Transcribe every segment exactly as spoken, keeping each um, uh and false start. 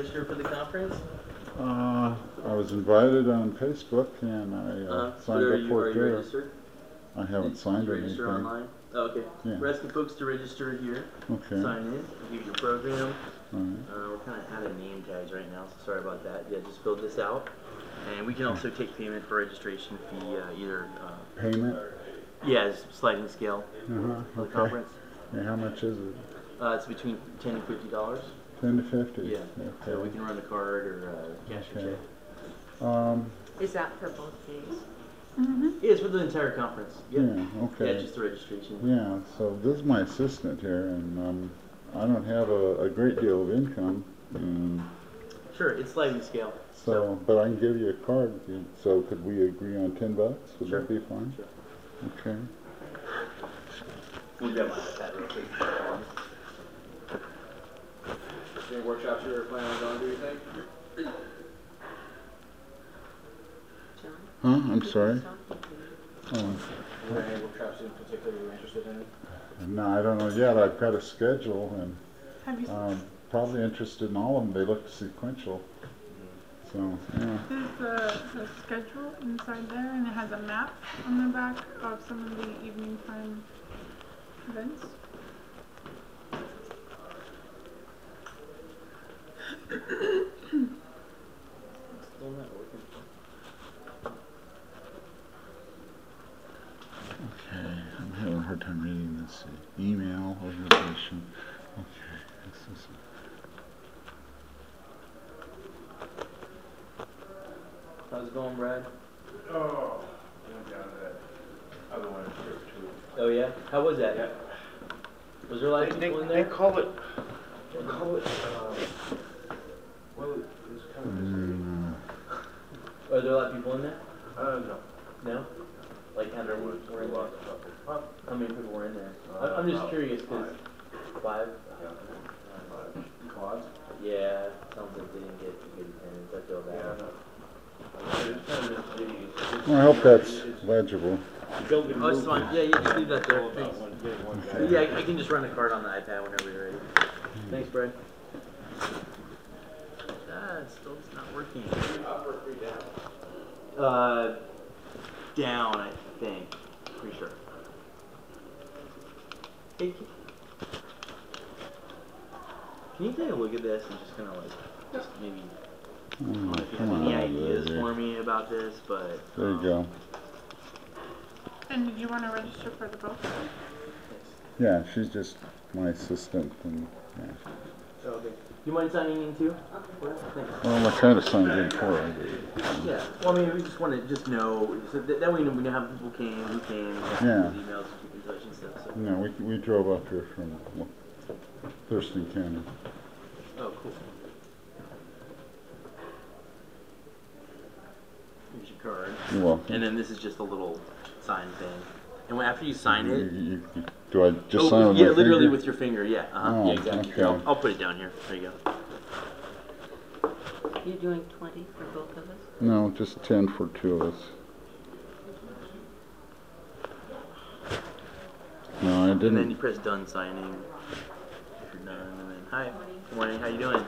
register for the conference? Uh, I was invited on Facebook and I uh, Uh, signed are up you, for are it you there. registered? I haven't Did, signed did you anything. register online? Oh, okay. Yeah. We're asking folks to register here. Okay. Sign in. Give you your program. Alright. Uh, we're kind of out of name tags right now, so sorry about that. Yeah, just fill this out. And we can also take payment for registration fee, uh, either... Uh, Payment? Yeah, it's sliding scale Uh-huh. for the Okay. conference. Yeah, how much is it? Uh, it's between ten and fifty dollars. ten to fifty? Yeah. Okay. So we can run the card or uh, cash or Okay. check. Um, Is that for both days? Mm-hmm. Yeah, it's for the entire conference. Yep. yeah, okay. Yeah, just the registration. Yeah, so this is my assistant here, and um, I don't have a, a great deal of income, and Sure, it's sliding scale. so, but I can give you a card. if you- So could we agree on ten bucks? Would Sure. that be fine? Sure. Okay. We'll grab my iPad real quick. Any workshops you're planning on going to, do you think? John? Huh? I'm sorry? Oh, Are there any workshops in particular you're interested in? no, I don't know yet. I've got a schedule, and Have you um, probably interested in all of them. They look sequential. So, yeah. There's the, the schedule inside there, and it has a map on the back of some of the evening time events. Still not working. Okay, I'm having a hard time reading this. Email, organization. Okay, this is... How's it going, Brad? Oh, I went down to that other one here too. Oh yeah? How was that? Yeah. Was there a lot of They, people in they there? call it, they call it, uh, well, it's kind of, Mm, Are there a lot of people in there? uh, no. No? Like how There many was were a in lot there? of trouble. Huh? How many people were in there? Uh, I- I'm just about curious because five. Yeah. Five. Quads? Yeah, sounds like they didn't get a good attendance. I feel Yeah, bad. no. It's kind of, the- it's- well, I hope that's it's- legible. building Oh, it's fine. Yeah, yeah, just leave that there. all about Thanks. one kid, one guy. Yeah, I, I can just run the card on the iPad whenever you're ready. Thanks, Brad. Ah, it's still it's not working. Up or three down? Uh, down, I think. Pretty sure. Hey, can, can you take a look at this and just kind of like, just maybe, I don't know Oh, if you come have any on, ideas baby. for me about this, but. There you um, go. And did you want to register for the both? thanks. Yeah, she's just my assistant, and yeah. Oh, okay. Do you mind signing in too? Thanks. Well, I kind of signed in for her. Yeah. Well, I mean, we just want to just know, so that, that way we know, we know how people came, who came, and Yeah. whose emails to keep in touch and stuff. So. No, we we drove up here from Thurston County. Oh, cool. Here's your card. You're welcome. And then this is just a little sign thing. And when, after you sign You- it, you- you- do I just oh, sign with yeah, my literally finger? with your finger, yeah. Uh-huh. Oh, yeah, exactly. okay. Yeah, I'll, I'll put it down here. There you go. You're doing twenty for both of us? No, just ten for two of us. No, I And then you didn't. press done signing. If you're done, and then hi, good morning, how you doing?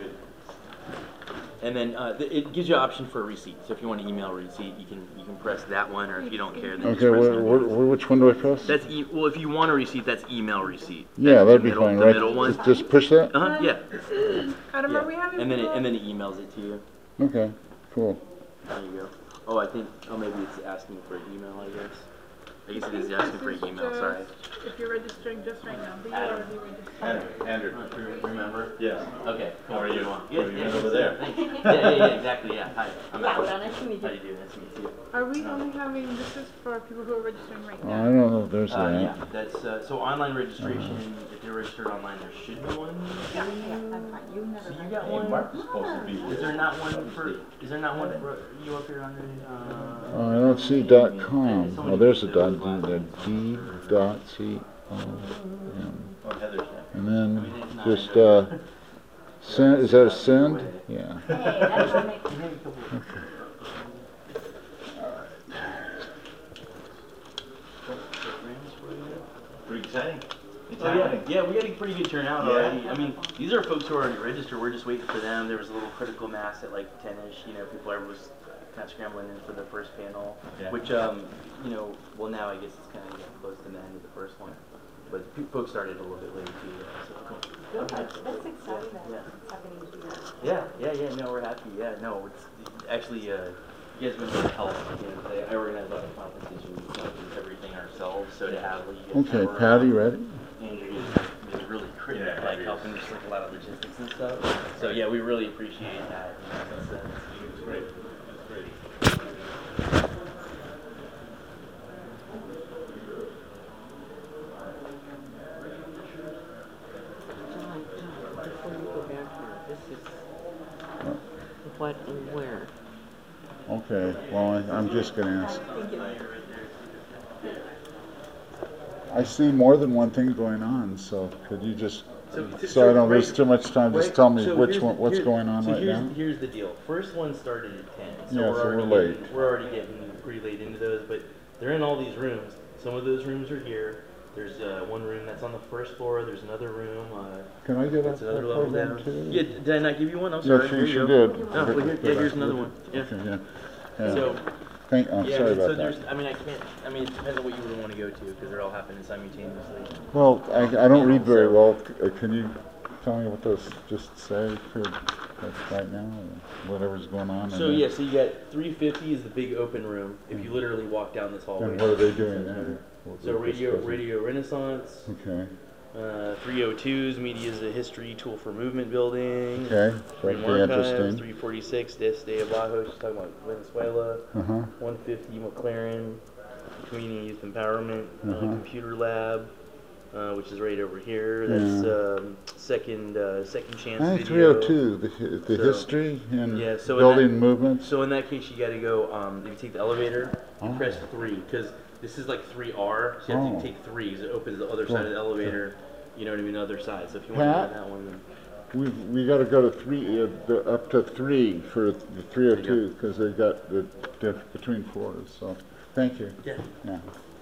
And then uh, th it gives you an option for a receipt. So if you want to email a receipt, you can you can press that one, or if you don't care, then just Okay, press where, done. where, where, which one do I press? That's e well, if you want a receipt, that's email receipt. Yeah, That's that'd the be middle, fine, the right? middle one. Just, just push that? Uh huh. Yeah. Adam, yeah. are we having And then it, people- and then it emails it to you. Okay, cool. There you go. Oh, I think. Oh, maybe it's asking for an email. I guess. I guess it is asking for an email. Sorry. If you're registering just right now, but you're Adam. already registered. Andrew, Andrew. Uh, you Remember? Yes. Okay. How are you? Good. Are you Yeah, over good. there? Thanks. Yeah, yeah, yeah, exactly. Yeah. Hi. I'm Yeah, Alex. well, nice to meet How you. you doing? Nice to meet you. Are we only having, this is for people who are registering right I now? don't know if there's Uh, that. yeah, that's uh, so online registration. If you're registered online, there should be one. Yeah, yeah, I'm fine. You never. So you mind. got Hey, one. Mark was supposed to be Is with there us. not one for? Is there not one for you up here under? Uh, Uh, I don't see dot I- com. somebody Oh, there's a did dot, it last the time. D dot C O M. Oh, Heather's. And I then mean, it's not just, under- uh, send, is that a send? Yeah. Hey, that's what makes. You made a couple of- Pretty exciting. It's Oh, yeah, happening. yeah, we got a pretty good turnout Yeah. already. I mean, these are folks who are already registered. We're just waiting for them. There was a little critical mass at like ten-ish. You know, people are was kind of scrambling in for the first panel, Yeah. which, um, you know, well now I guess it's kind of getting close to the end of the first one. But pe- folks started a little bit late too. Yeah, so cool. Good, that's exciting that Yeah. it's happening here. Yeah, yeah, yeah. No, we're happy. Yeah, no, it's actually uh, you guys have been really helpful. You know, I I organize a lot of conferences and we kind of do everything ourselves. So to have like, you guys Okay, come Patty, around, ready? Andrew is really critical, Yeah, like Andrew helping just like a lot of logistics and stuff. So yeah, we really appreciate that. You know, that's, uh, It's great. It's great. John, John, before you go back here, this is what and where? Okay, well, I- I'm just gonna ask. I see more than one thing going on, so could you just, So- so I don't right- lose too much time, just right, tell me so which here's one, the- what's here- going on so right here's, now? Here's the deal. First one started at ten, so Yeah, we're so we're already late. getting, we're already getting pretty late into those, but they're in all these rooms. Some of those rooms are here. There's uh, one room that's on the first floor. There's another room. Uh, Can I get a that's another a level program down. too? Yeah, did I not give you one? I'm Yeah, sorry. she, Here she you go. did. Oh, well, here, yeah, here's another one. Yeah. Okay, yeah. Yeah. So, Thank, oh, yeah, sorry so about there's, that. I mean, I can't, I mean, it depends on what you would want to go to, because they're all happening simultaneously. Well, I, I don't read very So- well. C- uh, Can you tell me what those just say for like, right now, or whatever's going on? So and yeah, then- so you got three fifty is the big open room. If you literally walk down this hallway. And what are they doing there? What- So what radio, discussing? radio Renaissance. Okay, Uh, three oh twos, Media is a History Tool for Movement Building. okay, Freedom that'd be Archives, interesting. three forty-six, Des de Abajo, she's talking about Venezuela. Uh-huh, one fifty, McLaren, Community Youth Empowerment, uh, Uh-huh. Computer Lab, uh, which is right over here. That's um, second uh, second chance I video. three oh two, the, hi- the So- history and Yeah, so in building that- movements. So in that case, you got to go. Um, if you take the elevator, you Oh. press three because this is like three R. So you have Oh. to take three because it opens the other Cool. side of the elevator. You know what I mean? The other side. So if you want to Pat? do that one, then We, we gotta go to three, uh, the, up to three for the three oh There you two, because they got the diff between floors, so, thank you. yeah. Yeah.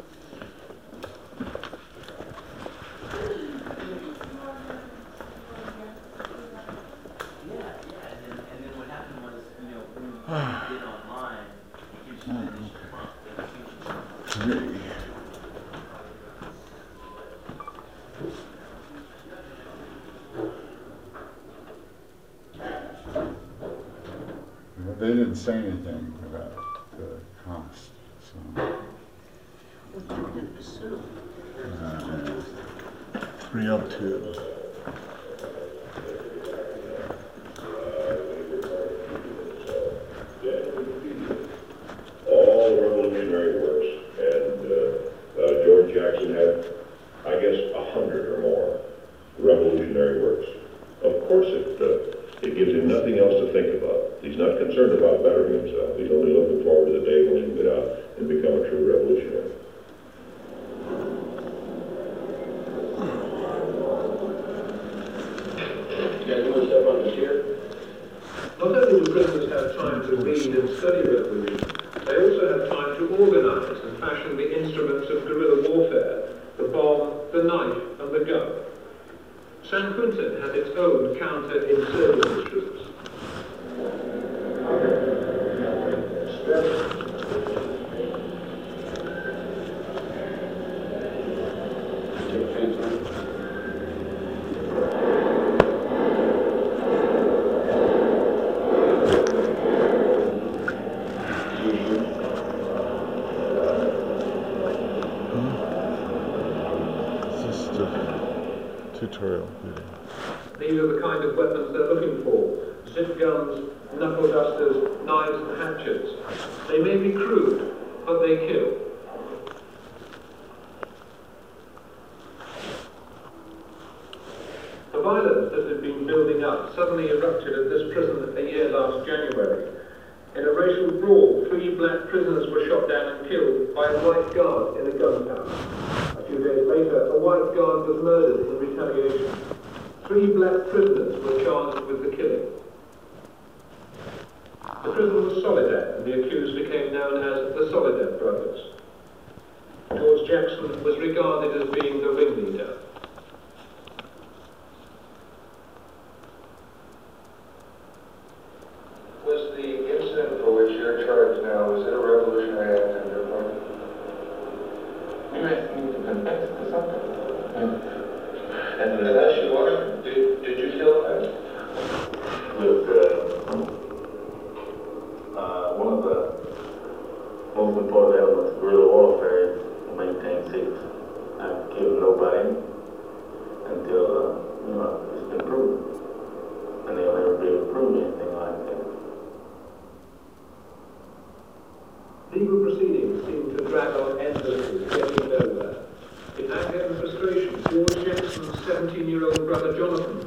Yeah, yeah, and then, and then what happened was, you know, when you did online, it gives you the initial prompt, then it gives you Three. Well, they didn't say anything about the cost, so. What you would assume. uh, three oh two. All revolutionary works, and uh, uh, George Jackson had, I guess, a hundred or more revolutionary works. Of course, it uh, it gives him nothing else to think about. He's not concerned about bettering himself. He's only looking forward to the day when he can get out and become a true revolutionary. You guys want to step on the chair? Not only do prisoners have time to read and study revolution, they also have time to organise and fashion the instruments of guerrilla warfare, the bomb, the knife and the gun. San Quentin had its own counter-insurgency troops. It's just a tutorial video. These are the kind of weapons they're looking for. Zip guns, knuckle dusters, knives and hatchets. They may be crude, but they kill. The violence that had been building up suddenly erupted at this prison a year last January. In a racial brawl, three black prisoners were shot down and killed by a white guard in a gun pouch. A few days later, a white guard was murdered in retaliation. Three black prisoners were charged with the killing. The prison was Soledad, and the accused became known as the Soledad brothers. George Jackson was regarded as being the ringleader. confessed to something. And unless you are, did, did you kill her? Look, uh, uh, one of the most important elements of guerrilla warfare is to maintain secrecy. I've killed nobody until, uh, you know, it's been proven. And they'll never be able to prove anything like that. Legal proceedings seem to drag on endlessly, getting nowhere. In anger and frustration, George Jackson's seventeen-year-old brother Jonathan